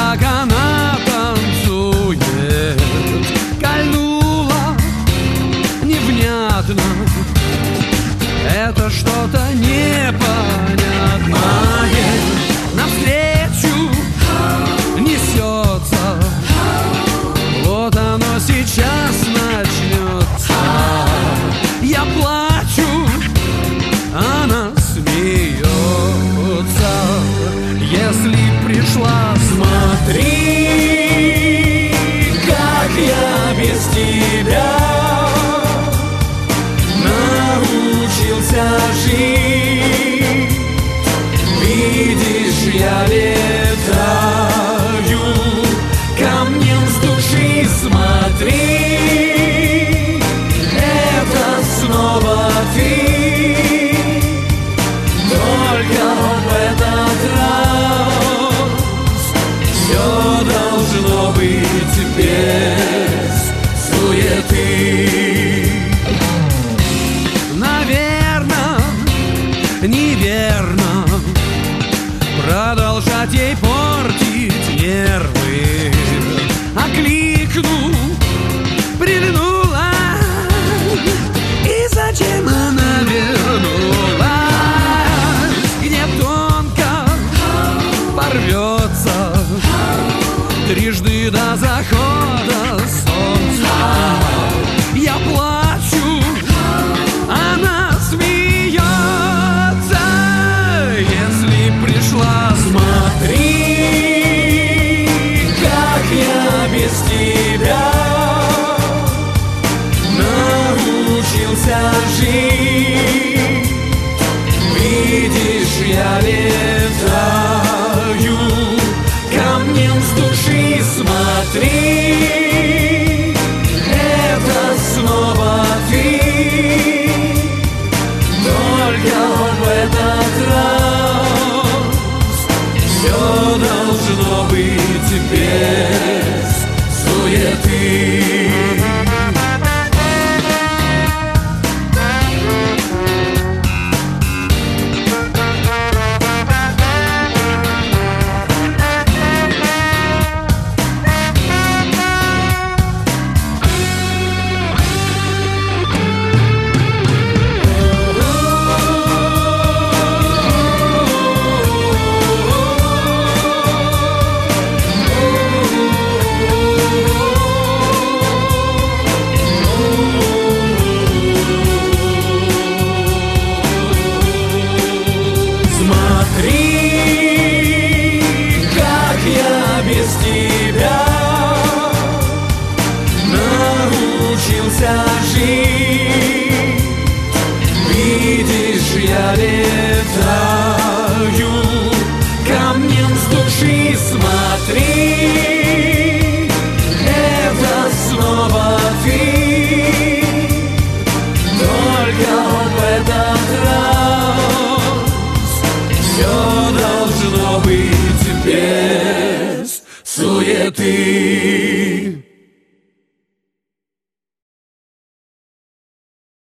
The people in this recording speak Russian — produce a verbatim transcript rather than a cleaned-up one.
как она танцует, кольнула невнятно. Это что-то непонятное. Навстречу несется, вот оно сейчас начнется. Я плачу, она смеется. Если пришла, смотри, как я без тебя научился жить. Видишь, я летаю камнем с души, смотри, это снова ты. Только в этот раз все должно быть без суеты. Наверно, неверно продолжать ей портить нервы. Окликну, прильнула, и зачем она вернулась? Где тонко порвется трижды до захода солнца. Я плачу, она смеется. Если пришла, смотри, как я без тебя научился жить. Видишь, я летаю камнем с души, смотри, это снова ты. Только в этот раз все должно быть без суеты. Смотри, как я без тебя научился жить. Видишь, я летаю камнем с души, смотри, это снова ты. Только в этот раз все должно быть без суеты.